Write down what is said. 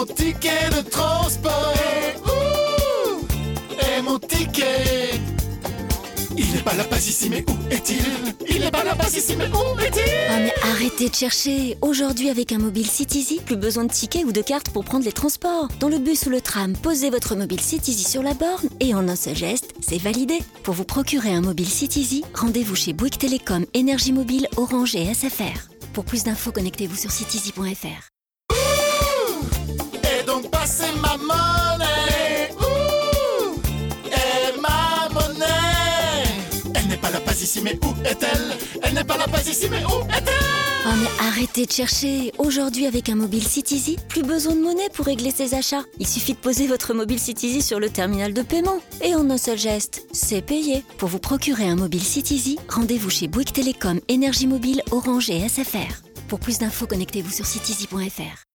mon ticket de transport. Et mon ticket. Il n'est pas là-bas ici, mais où est-il? Il n'est pas là-bas ici, mais où est-il? Ah mais arrêtez de chercher. Aujourd'hui, avec un mobile Citizen, plus besoin de tickets ou de cartes pour prendre les transports. Dans le bus ou le tram, posez votre mobile Citizen sur la borne et en un seul geste, c'est validé. Pour vous procurer un mobile Citizen, rendez-vous chez Bouygues Télécom, Énergie Mobile, Orange et SFR. Pour plus d'infos, connectez-vous sur citizen.fr. Et donc passez ma monnaie. Et ma monnaie. Elle n'est pas là-bas ici, mais où est-elle? Elle n'est pas là-bas ici, mais où est-elle? Ah mais arrêtez de chercher. Aujourd'hui, avec un mobile Citizen, plus besoin de monnaie pour régler ses achats. Il suffit de poser votre mobile Citizen sur le terminal de paiement. Et en un seul geste, c'est payé. Pour vous procurer un mobile Citizen, rendez-vous chez Bouygues Télécom, Énergie Mobile, Orange et SFR. Pour plus d'infos, connectez-vous sur citizen.fr.